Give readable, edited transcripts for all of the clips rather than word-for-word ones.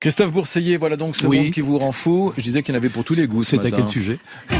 Christophe Bourseiller, voilà donc ce monde qui vous rend fou. Je disais qu'il y en avait pour tous les goûts ce matin. C'est à quel sujet?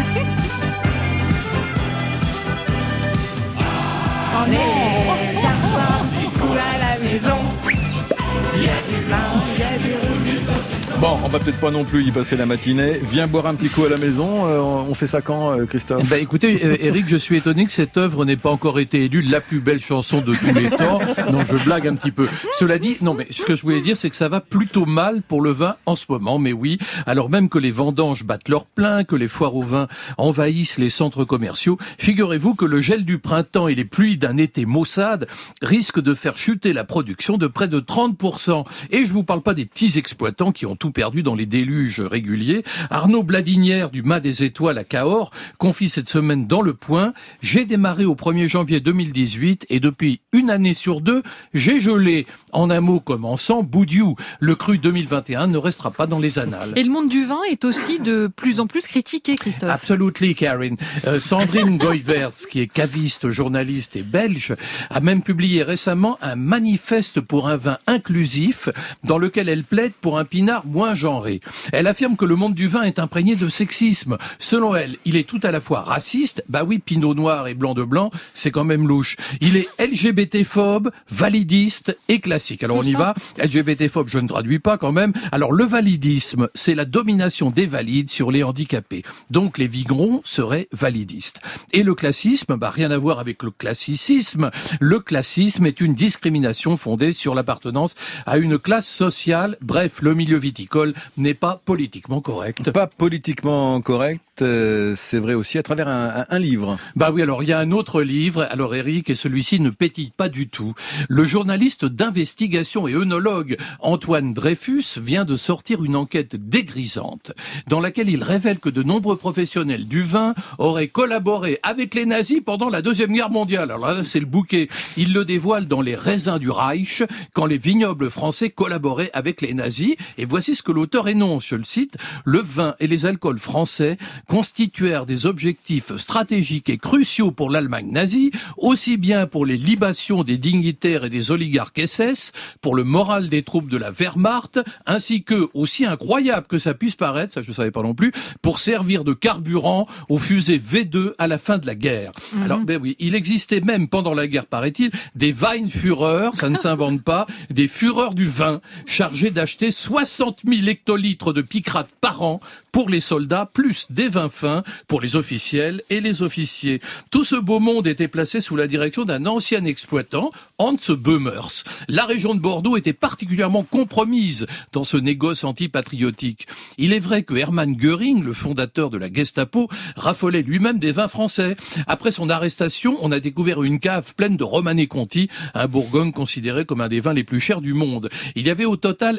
On est un petit coup à la maison. Il y a du blanc, il y a du rouge, du saucisson. Bon, on va peut-être pas non plus y passer la matinée. Viens boire un petit coup à la maison. On fait ça quand, Christophe? Écoutez, Eric, je suis étonné que cette œuvre n'ait pas encore été élue la plus belle chanson de tous les temps. Non, je blague un petit peu. Cela dit, non, mais ce que je voulais dire, c'est que ça va plutôt mal pour le vin en ce moment. Mais oui, alors même que les vendanges battent leur plein, que les foires au vin envahissent les centres commerciaux, figurez-vous que le gel du printemps et les pluies d'un été maussade risquent de faire chuter la production de près de 30%. Et je vous parle pas des petits exploitants qui ont tout perdu dans les déluges réguliers. Arnaud Bladinière du Mât des Étoiles à Cahors confie cette semaine dans Le Point: j'ai démarré au 1er janvier 2018 et depuis une année sur deux, j'ai gelé. En un mot commençant, Boudiou, le cru 2021 ne restera pas dans les annales. Et le monde du vin est aussi de plus en plus critiqué, Christophe. Absolutely, Karine. Sandrine Goyverts, qui est caviste, journaliste et belge, a même publié récemment un manifeste pour un vin inclusif dans lequel elle plaide pour un pinard moins genré. Elle affirme que le monde du vin est imprégné de sexisme. Selon elle, il est tout à la fois raciste, bah oui, pinot noir et blanc de blanc, c'est quand même louche. Il est LGBT-phobe, validiste et classique. Alors on y va. LGBT-phobe, je ne traduis pas quand même. Alors le validisme, c'est la domination des valides sur les handicapés. Donc les vignerons seraient validistes. Et le classisme, rien à voir avec le classicisme. Le classisme est une discrimination fondée sur l'appartenance à une classe sociale. Bref, le milieu viticole n'est pas politiquement correct. Pas politiquement correct, c'est vrai aussi à travers un livre. Oui, alors il y a un autre livre, alors Eric, et celui-ci ne pétille pas du tout. Le journaliste d'investigation et œnologue Antoine Dreyfus vient de sortir une enquête dégrisante dans laquelle il révèle que de nombreux professionnels du vin auraient collaboré avec les nazis pendant la Deuxième Guerre mondiale. Alors là, c'est le bouquet. Il le dévoile dans Les raisins du Reich, quand les vignobles français collaboraient avec les nazis. Et voici ce que l'auteur énonce, je le cite: le vin et les alcools français constituèrent des objectifs stratégiques et cruciaux pour l'Allemagne nazie, aussi bien pour les libations des dignitaires et des oligarques SS, pour le moral des troupes de la Wehrmacht, ainsi que, aussi incroyable que ça puisse paraître, ça je ne savais pas non plus, pour servir de carburant aux fusées V2 à la fin de la guerre. Alors, oui, il existait même pendant la guerre, paraît-il, des Weinführer, ça ne s'invente pas, des Führers du vin, chargés d'acheter 60 000 hectolitres de picrate par an pour les soldats, plus des vins fins pour les officiels et les officiers. Tout ce beau monde était placé sous la direction d'un ancien exploitant, Hans Böhmers. La région de Bordeaux était particulièrement compromise dans ce négoce antipatriotique. Il est vrai que Hermann Göring, le fondateur de la Gestapo, raffolait lui-même des vins français. Après son arrestation, on a découvert une cave pleine de Romanée Conti, un Bourgogne considéré comme un des vins les plus chers du monde. Il y avait au total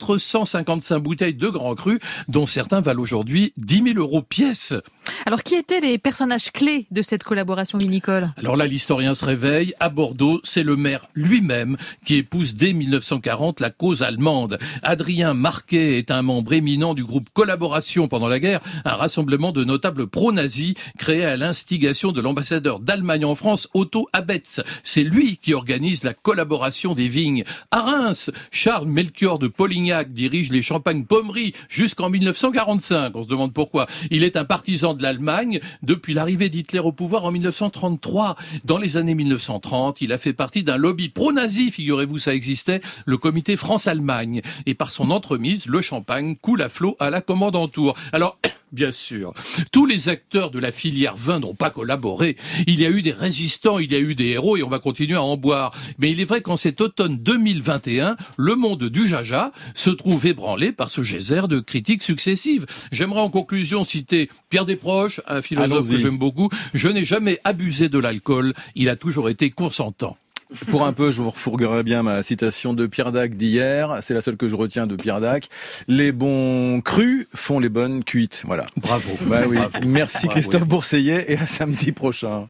455 bouteilles de Grand Cru, dont certains valent aujourd'hui 10 000 € pièce. Alors, qui étaient les personnages clés de cette collaboration vinicole? Alors là, l'historien se réveille. À Bordeaux, c'est le maire lui-même qui épouse dès 1940 la cause allemande. Adrien Marquet est un membre éminent du groupe Collaboration pendant la guerre, un rassemblement de notables pro-nazis créé à l'instigation de l'ambassadeur d'Allemagne en France, Otto Abetz. C'est lui qui organise la collaboration des vignes. À Reims, Charles Melchior de Polignac dirige les champagnes Pommery jusqu'en 1945. On se demande pourquoi. Il est un partisan de l'Allemagne depuis l'arrivée d'Hitler au pouvoir en 1933. Dans les années 1930, il a fait partie d'un lobby pro-nazi, figurez-vous, ça existait, le comité France-Allemagne. Et par son entremise, le champagne coule à flot à la Kommandantur. Alors, bien sûr, tous les acteurs de la filière vin n'ont pas collaboré. Il y a eu des résistants, il y a eu des héros et on va continuer à en boire. Mais il est vrai qu'en cet automne 2021, le monde du jaja se trouve ébranlé par ce geyser de critiques successives. J'aimerais en conclusion citer Pierre Desproges, un philosophe que j'aime beaucoup. Je n'ai jamais abusé de l'alcool, il a toujours été consentant. Pour un peu, je vous refourguerai bien ma citation de Pierre Dac d'hier. C'est la seule que je retiens de Pierre Dac. Les bons crus font les bonnes cuites. Voilà. Bravo. Oui. Bravo. Merci Bravo. Christophe Bourseiller et à samedi prochain.